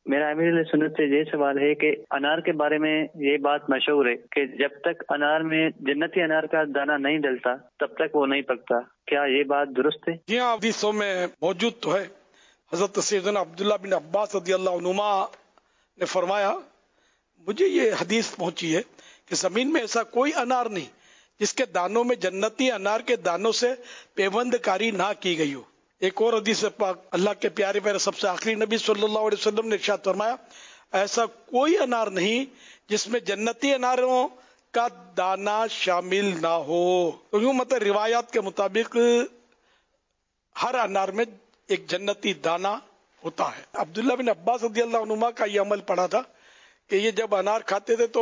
میرا امیر علیہ سنت سے یہ سوال ہے کہ انار کے بارے میں یہ بات مشہور ہے کہ جب تک انار میں جنتی انار کا دانہ نہیں ڈلتا تب تک وہ نہیں پکتا، کیا یہ بات درست ہے؟ جی ہاں، حدیثوں میں موجود تو ہے۔ حضرت سیدنا عبداللہ بن عباس رضی اللہ عنہما نے فرمایا، مجھے یہ حدیث پہنچی ہے کہ زمین میں ایسا کوئی انار نہیں جس کے دانوں میں جنتی انار کے دانوں سے پیوند کاری نہ کی گئی ہو۔ ایک اور حدیث پاک اللہ کے پیارے پیارے سب سے آخری نبی صلی اللہ علیہ وسلم نے ارشاد فرمایا، ایسا کوئی انار نہیں جس میں جنتی اناروں کا دانہ شامل نہ ہو۔ تو یوں مطلب روایات کے مطابق ہر انار میں ایک جنتی دانہ ہوتا ہے۔ عبداللہ بن عباس رضی اللہ عنہما کا یہ عمل پڑھا تھا کہ یہ جب انار کھاتے تھے تو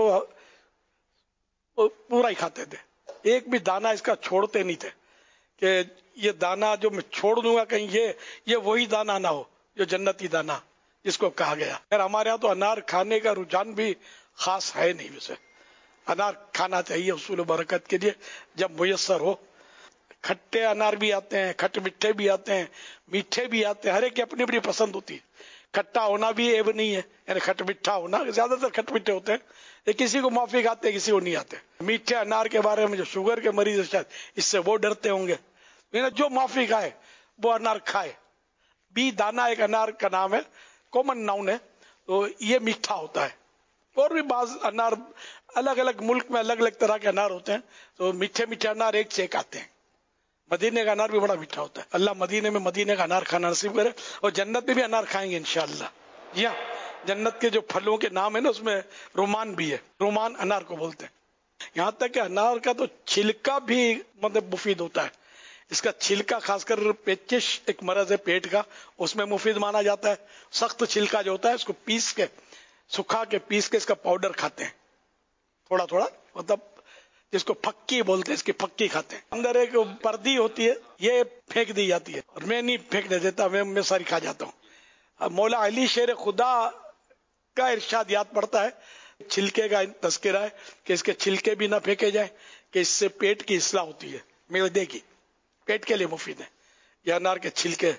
پورا ہی کھاتے تھے، ایک بھی دانہ اس کا چھوڑتے نہیں تھے کہ یہ دانہ جو میں چھوڑ دوں گا کہیں یہ وہی دانہ نہ ہو جو جنتی دانہ جس کو کہا گیا۔ خیر ہمارے ہاں تو انار کھانے کا رجحان بھی خاص ہے نہیں، ویسے انار کھانا چاہیے حصول و برکت کے لیے جب میسر ہو۔ کھٹے انار بھی آتے ہیں، کھٹ میٹھے بھی آتے ہیں، میٹھے بھی آتے ہیں، ہر ایک کی اپنی اپنی پسند ہوتی ہے۔ کھٹا ہونا بھی عیب نہیں ہے، یعنی کھٹ میٹھا ہونا، زیادہ تر کھٹ میٹھے ہوتے ہیں، یہ کسی کو موافق آتے ہیں کسی کو نہیں آتے۔ میٹھے انار کے بارے میں جو شوگر کے مریض ہیں شاید اس سے وہ ڈرتے ہوں گے، جو موافق آئے وہ انار کھائے۔ بی دانا ایک انار کا نام ہے، کامن ناؤن ہے، تو یہ میٹھا ہوتا ہے۔ اور بھی بعض انار الگ الگ ملک میں الگ الگ طرح کے انار ہوتے ہیں، تو میٹھے میٹھے انار ایک سے ایک آتے ہیں۔ مدینے کا انار بھی بڑا میٹھا ہوتا ہے، اللہ مدینے میں مدینے کا انار کھانا نصیب کرے، اور جنت میں بھی انار کھائیں گے انشاءاللہ۔ جی ہاں، جنت کے جو پھلوں کے نام ہے نا اس میں رومان بھی ہے، رومان انار کو بولتے ہیں۔ یہاں تک کہ انار کا تو چھلکا بھی مطلب مفید ہوتا ہے، اس کا چھلکا خاص کر پیچش ایک مرض ہے پیٹ کا، اس میں مفید مانا جاتا ہے۔ سخت چھلکا جو ہوتا ہے اس کو پیس کے سکھا کے پیس کے اس کا پاؤڈر کھاتے ہیں، تھوڑا تھوڑا، مطلب جس کو پھکی بولتے ہیں، اس کی پھکی کھاتے ہیں۔ اندر ایک پردی ہوتی ہے، یہ پھینک دی جاتی ہے، اور میں نہیں پھینکنے دیتا، میں ساری کھا جاتا ہوں۔ اب مولا علی شیر خدا کا ارشاد یاد پڑتا ہے، چھلکے کا تذکرہ ہے کہ اس کے چھلکے بھی نہ پھینکے جائیں، کہ اس سے پیٹ کی اصلاح ہوتی ہے، معدے کی، پیٹ کے لیے مفید ہے یہ انار کے چھلکے۔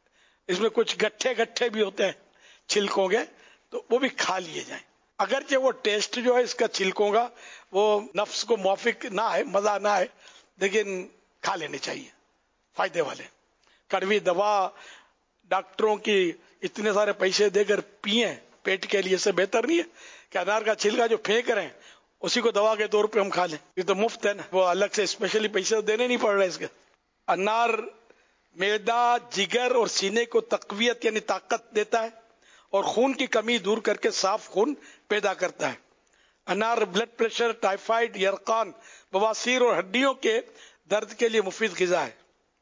اس میں کچھ گٹھے گٹھے بھی ہوتے ہیں چھلکوں کے، تو وہ بھی کھا لیے جائیں، اگرچہ وہ ٹیسٹ جو ہے اس کا چھلکوں کا وہ نفس کو موافق نہ ہے، مزہ نہ ہے، لیکن کھا لینے چاہیے، فائدے والے۔ کڑوی دوا ڈاکٹروں کی اتنے سارے پیسے دے کر پیئیں پیٹ کے لیے، سے بہتر نہیں ہے کہ انار کا چھلکا جو پھینک رہے ہیں اسی کو دوا کے طور پہ ہم کھا لیں، یہ تو مفت ہے نا، وہ الگ سے اسپیشلی پیسے دینے نہیں پڑ رہے اس کے۔ انار معدہ، جگر اور سینے کو تقویت یعنی طاقت دیتا ہے، اور خون کی کمی دور کر کے صاف خون پیدا کرتا ہے۔ انار بلڈ پریشر، ٹائیفائیڈ، یرقان، بواسیر اور ہڈیوں کے درد کے لیے مفید غذا ہے۔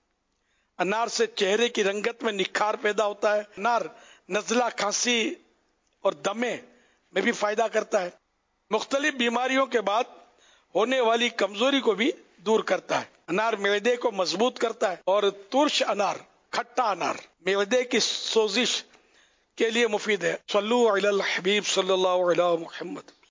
انار سے چہرے کی رنگت میں نکھار پیدا ہوتا ہے۔ انار نزلہ، کھانسی اور دمے میں بھی فائدہ کرتا ہے۔ مختلف بیماریوں کے بعد ہونے والی کمزوری کو بھی دور کرتا ہے۔ انار معدے کو مضبوط کرتا ہے، اور ترش انار، کھٹا انار معدے کی سوزش کے لیے مفید ہے۔ صلو علی الحبیب صلی اللہ علیہ محمد۔